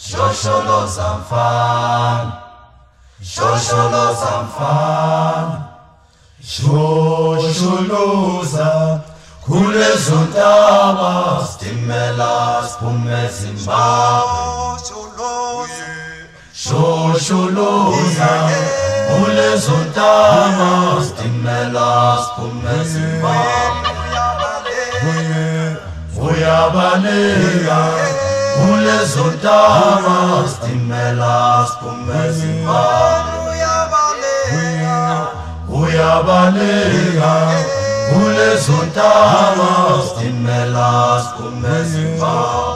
Shosholoza mfana, shosholoza mfana, shosholoza kulezo ntaba sitimela siphume Zimbabwe. Shosholoza kulezo ntaba sitimela siphume Zimbabwe. Uyabaleka kulezo ntaba sitimela siphume Zimbabwe. Uyabaleka kulezo ntaba sitimela siphume Zimbabwe.